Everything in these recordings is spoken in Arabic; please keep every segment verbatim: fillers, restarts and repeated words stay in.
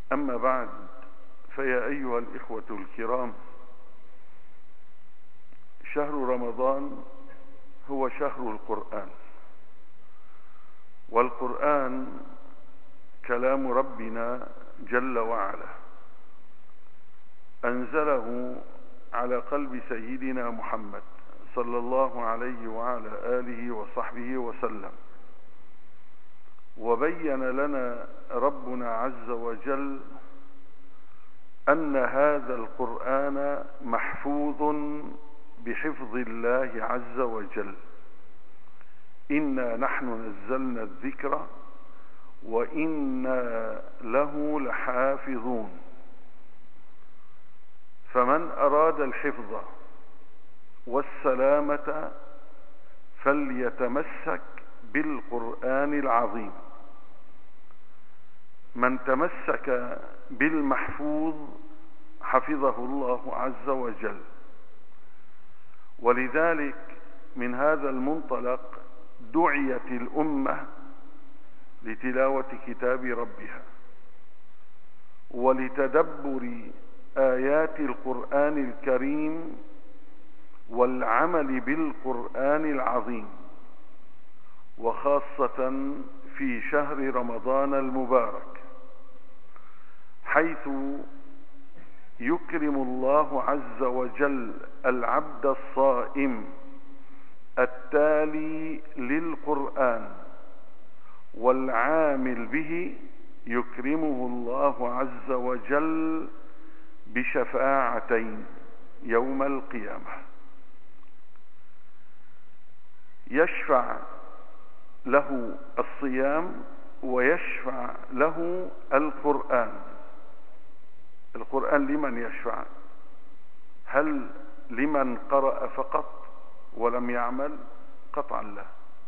أما بعد، فيا أيها الإخوة الكرام، شهر رمضان هو شهر القرآن، والقرآن كلام ربنا جل وعلا، أنزله على قلب سيدنا محمد صلى الله عليه وعلى آله وصحبه وسلم، وبين لنا ربنا عز وجل أن هذا القرآن محفوظ بحفظ الله عز وجل. إنا نحن نزلنا الذكر وإنا له لحافظون. فمن أراد الحفظ والسلامة فليتمسك بالقرآن العظيم. من تمسك بالمحفوظ حفظه الله عز وجل. ولذلك من هذا المنطلق دعيت الأمة لتلاوة كتاب ربها ولتدبر آيات القرآن الكريم والعمل بالقرآن العظيم، وخاصة في شهر رمضان المبارك، حيث يكرم الله عز وجل العبد الصائم التالي للقرآن والعامل به، يكرمه الله عز وجل بشفاعتين يوم القيامة. يشفع له الصيام ويشفع له القرآن. القرآن لمن يشفع؟ هل لمن قرأ فقط ولم يعمل؟ قطعا لا،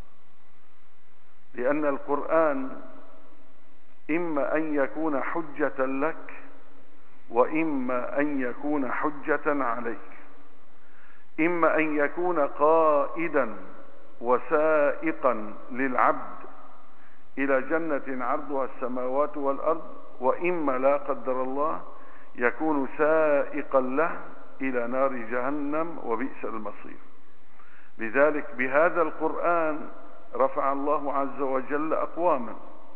لأن القرآن إما أن يكون حجة لك وإما أن يكون حجة عليك، إما أن يكون قائدا وسائقا للعبد إلى جنة عرضها السماوات والأرض، وإما لا قدر الله يكون سائقا له إلى نار جهنم وبئس المصير. لذلك بهذا القرآن رفع الله عز وجل أقواما،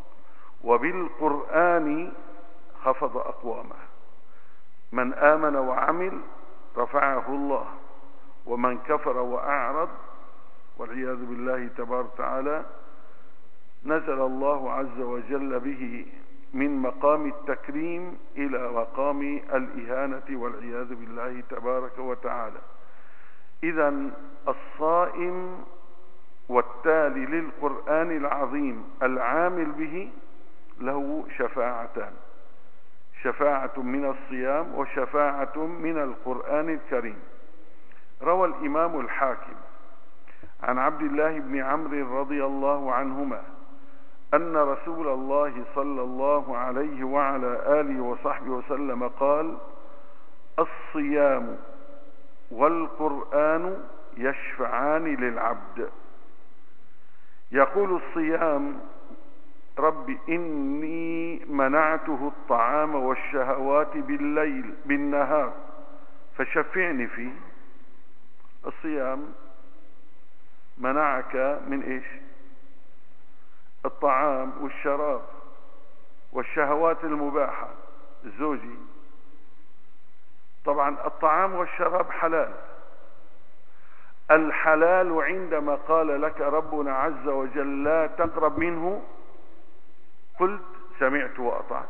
وبالقرآن خفض أقواما. من آمن وعمل رفعه الله، ومن كفر وأعرض والعياذ بالله تبارك وتعالى نزل الله عز وجل به من مقام التكريم إلى مقام الإهانة والعياذ بالله تبارك وتعالى. إذن الصائم والتالي للقرآن العظيم العامل به له شفاعتان، شفاعة من الصيام وشفاعة من القرآن الكريم. روى الإمام الحاكم عن عبد الله بن عمرو رضي الله عنهما أن رسول الله صلى الله عليه وعلى آله وصحبه وسلم قال: الصيام والقرآن يشفعان للعبد. يقول الصيام: رب إني منعته الطعام والشهوات بالليل بالنهار فشفعني فيه. الصيام منعك من إيش؟ الطعام والشراب والشهوات المباحة الزوجي. طبعا الطعام والشراب حلال. الحلال عندما قال لك ربنا عز وجل لا تقرب منه قلت سمعت وأطعت.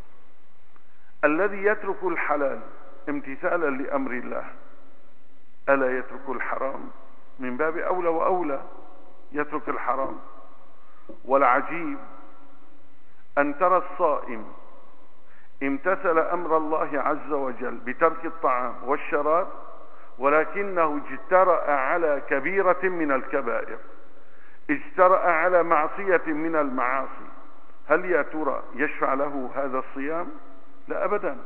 الذي يترك الحلال امتثالا لأمر الله ألا يترك الحرام؟ من باب أولى وأولى يترك الحرام. والعجيب أن ترى الصائم امتثل أمر الله عز وجل بترك الطعام والشراب، ولكنه اجترأ على كبيرة من الكبائر، اجترأ على معصية من المعاصي. هل يا ترى يشفع له هذا الصيام؟ لا أبدا.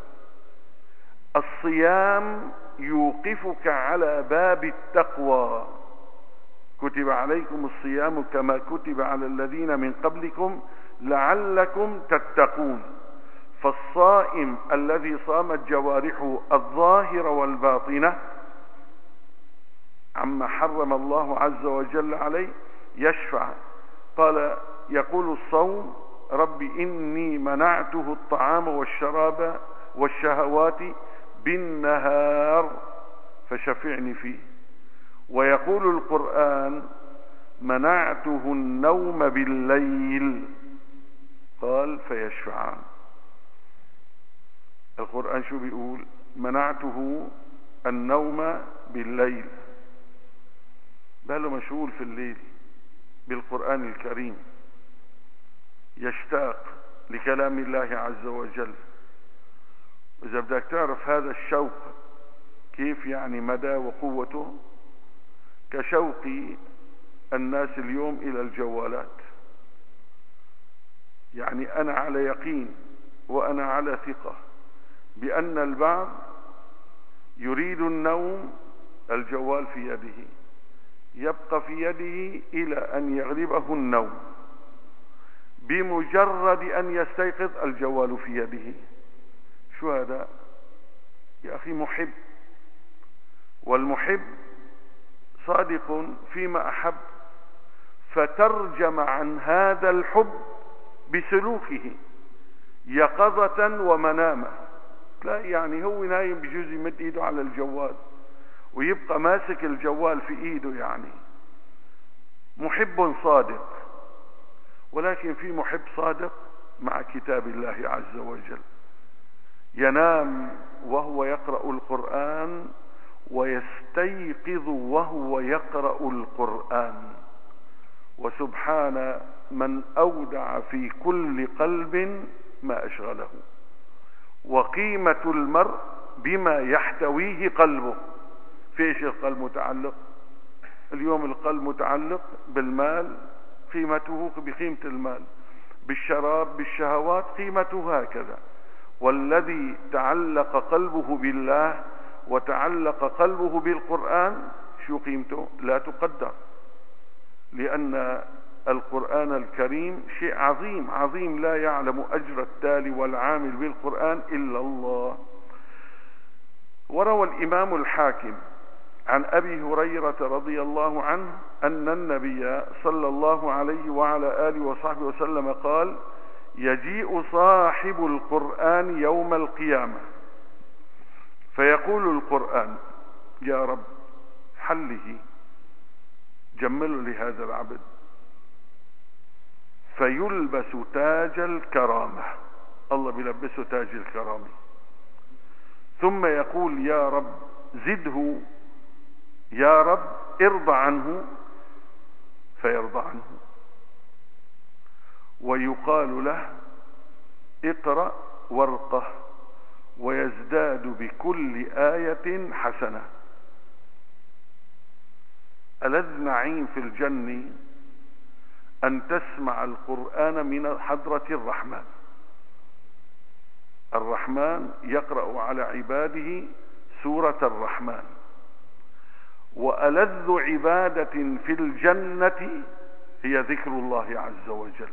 الصيام يوقفك على باب التقوى. كتب عليكم الصيام كما كتب على الذين من قبلكم لعلكم تتقون. فالصائم الذي صامت جوارحه الظاهرة والباطنة عما حرم الله عز وجل عليه يشفع. قال يقول الصوم رب إني منعته الطعام والشراب والشهوات بالنهار فشفعني فيه. ويقول القرآن منعته النوم بالليل قال فيشفعان. القرآن شو بيقول؟ منعته النوم بالليل، باله مشغول في الليل بالقرآن الكريم، يشتاق لكلام الله عز وجل. إذا بدك تعرف هذا الشوق كيف يعني مدى وقوته، كشوق الناس اليوم إلى الجوالات. يعني أنا على يقين وأنا على ثقة بأن البعض يريد النوم، الجوال في يده، يبقى في يده إلى أن يغلبه النوم، بمجرد أن يستيقظ الجوال في يده. شو هذا يا أخي؟ محب، والمحب صادق فيما أحب، فترجم عن هذا الحب بسلوكه يقظة ومنامة. لا يعني هو نايم بجوز يمد ايده على الجوال ويبقى ماسك الجوال في ايده، يعني محب صادق. ولكن في محب صادق مع كتاب الله عز وجل، ينام وهو يقرأ القرآن ويستيقظ وهو يقرأ القرآن. وسبحان من أودع في كل قلب ما أشغله. وقيمة المرء بما يحتويه قلبه. في ايش القلب متعلق؟ اليوم القلب متعلق بالمال، قيمته بقيمة المال، بالشراب، بالشهوات، قيمته هكذا. والذي تعلق قلبه بالله وتعلق قلبه بالقرآن شو قيمته؟ لا تقدر، لأن القرآن الكريم شيء عظيم عظيم، لا يعلم أجر التالي والعامل بالقرآن إلا الله. وروى الإمام الحاكم عن أبي هريرة رضي الله عنه أن النبي صلى الله عليه وعلى آله وصحبه وسلم قال: يجيء صاحب القرآن يوم القيامة فيقول القرآن: يا رب حله، جمله لهذا العبد، فيلبس تاج الكرامة، الله بيلبسه تاج الكرامة، ثم يقول: يا رب زده، يا رب ارضى عنه، فيرضى عنه، ويقال له: اقرأ ورقه، ويزداد بكل آية حسنة. ألذ نعيم في الجنة أن تسمع القرآن من حضرة الرحمن. الرحمن يقرأ على عباده سورة الرحمن. وألذ عبادة في الجنة هي ذكر الله عز وجل.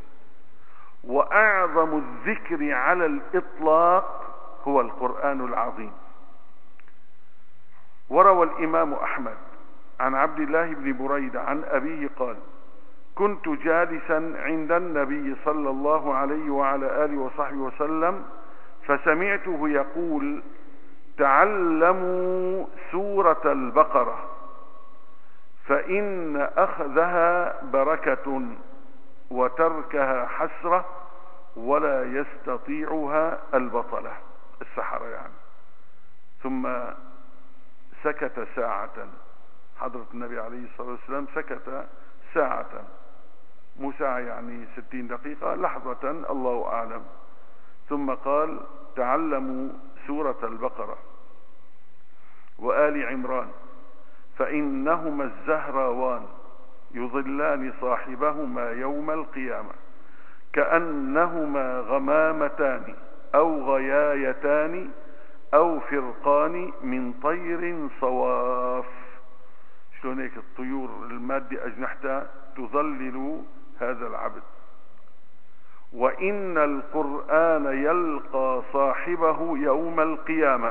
وأعظم الذكر على الإطلاق هو القرآن العظيم. وروى الإمام أحمد عن عبد الله بن بريدة عن أبيه قال: كنت جالسا عند النبي صلى الله عليه وعلى آله وصحبه وسلم فسمعته يقول: تعلموا سورة البقرة فإن أخذها بركة وتركها حسرة ولا يستطيعها البطلة، السحرة يعني. ثم سكت ساعة، حضرة النبي عليه الصلاة والسلام سكت ساعة، مو ساعة يعني ستين دقيقة، لحظة الله أعلم. ثم قال: تعلموا سورة البقرة وآل عمران فإنهما الزهراوان يظلان صاحبهما يوم القيامة كأنهما غمامتان أو غيايتان أو فرقان من طير صواف. شلون هيك الطيور المادة أجنحتها تظلل هذا العبد. وإن القرآن يلقى صاحبه يوم القيامة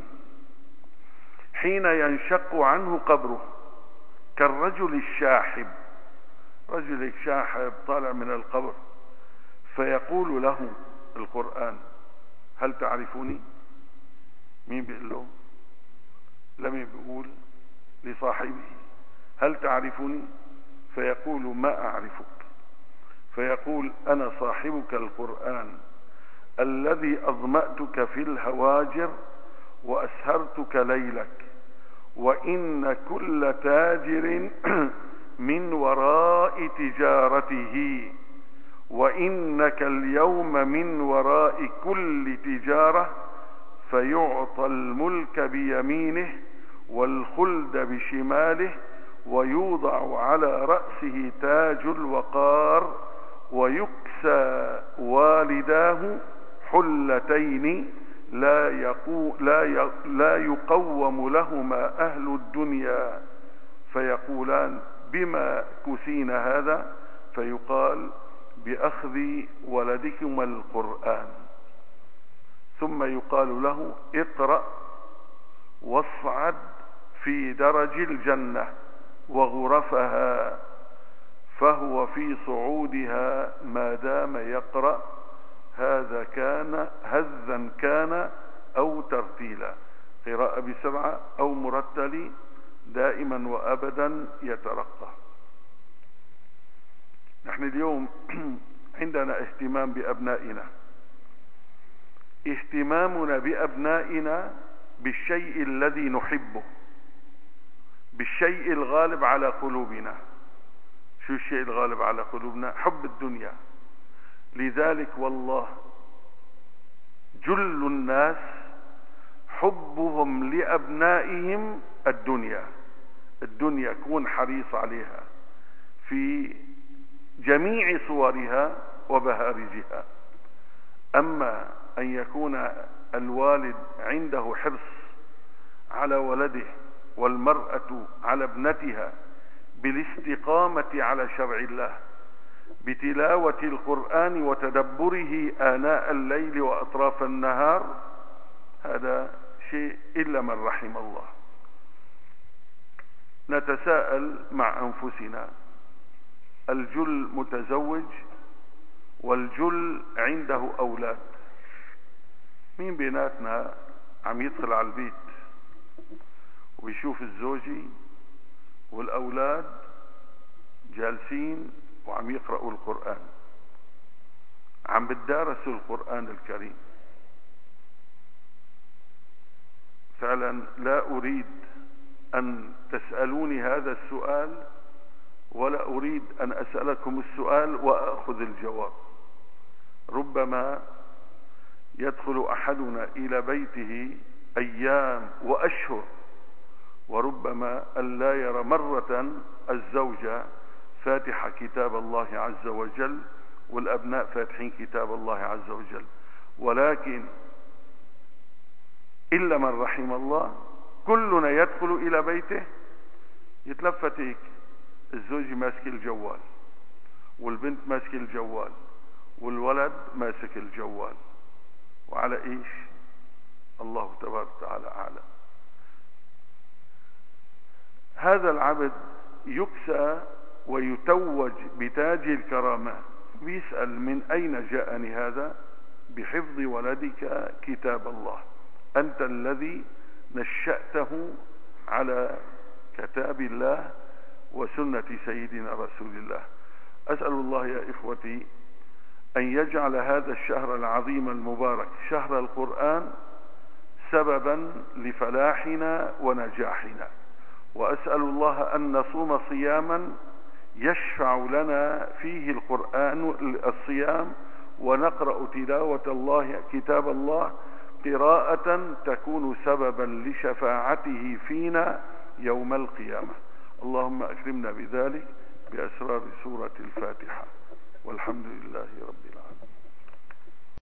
حين ينشق عنه قبره كالرجل الشاحب، رجل الشاحب طالع من القبر، فيقول له القرآن: هل تعرفوني؟ مين بيقول له؟ لم بيقول لصاحبه: هل تعرفني؟ فيقول: ما أعرفك. فيقول: أنا صاحبك القرآن الذي أظمأتك في الهواجر وأسهرتك ليلك، وإن كل تاجر من وراء تجارته، وإنك اليوم من وراء كل تجارة، فيعطى الملك بيمينه والخلد بشماله، ويوضع على رأسه تاج الوقار، ويكسى والداه حلتين لا, يقو لا, لا يقوم لهما أهل الدنيا، فيقولان: بما كسين هذا؟ فيقال: بأخذ ولدكما القرآن. ثم يقال له: اقرأ واصعد في درج الجنة وغرفها، فهو في صعودها ما دام يقرأ، هذا كان هذا كان أو ترتيلا، قراءة بسبعة أو مرتل دائما وأبدا يترقى. نحن اليوم عندنا اهتمام بأبنائنا، اهتمامنا بأبنائنا بالشيء الذي نحبه، بالشيء الغالب على قلوبنا. شو الشيء الغالب على قلوبنا؟ حب الدنيا. لذلك والله جل الناس حبهم لأبنائهم الدنيا، الدنيا كون حريص عليها في جميع صورها وبهارجها. أما أن يكون الوالد عنده حرص على ولده والمرأة على ابنتها بالاستقامة على شرع الله، بتلاوة القرآن وتدبره آناء الليل وأطراف النهار، هذا شيء إلا من رحم الله. نتساءل مع أنفسنا: الجل متزوج والجل عنده أولاد، مين بيناتنا عم يدخل على البيت ويشوف الزوجي والأولاد جالسين وعم يقرأوا القرآن، عم بتدارسوا القرآن الكريم؟ فعلا لا أريد أن تسألوني هذا السؤال، ولا أريد أن أسألكم السؤال وأخذ الجواب. ربما يدخل أحدنا إلى بيته أيام وأشهر، وربما ألا يرى مرة الزوجة فاتحة كتاب الله عز وجل والأبناء فاتحين كتاب الله عز وجل. ولكن إلا من رحم الله كلنا يدخل إلى بيته يتلفت هيك، الزوج ماسك الجوال والبنت ماسك الجوال والولد ماسك الجوال، وعلى ايش؟ الله تبارك وتعالى أعلم. هذا العبد يكسى ويتوج بتاج الكرامات، بيسأل: من أين جاءني هذا؟ بحفظ ولدك كتاب الله، أنت الذي نشأته على كتاب الله وسنة سيدنا رسول الله. أسأل الله يا إخوتي أن يجعل هذا الشهر العظيم المبارك شهر القرآن سببا لفلاحنا ونجاحنا، وأسأل الله أن نصوم صياما يشفع لنا فيه القرآن الصيام، ونقرأ تلاوة الله كتاب الله قراءة تكون سببا لشفاعته فينا يوم القيامة. اللهم أكرمنا بذلك بأسرار سورة الفاتحة، والحمد لله رب العالمين.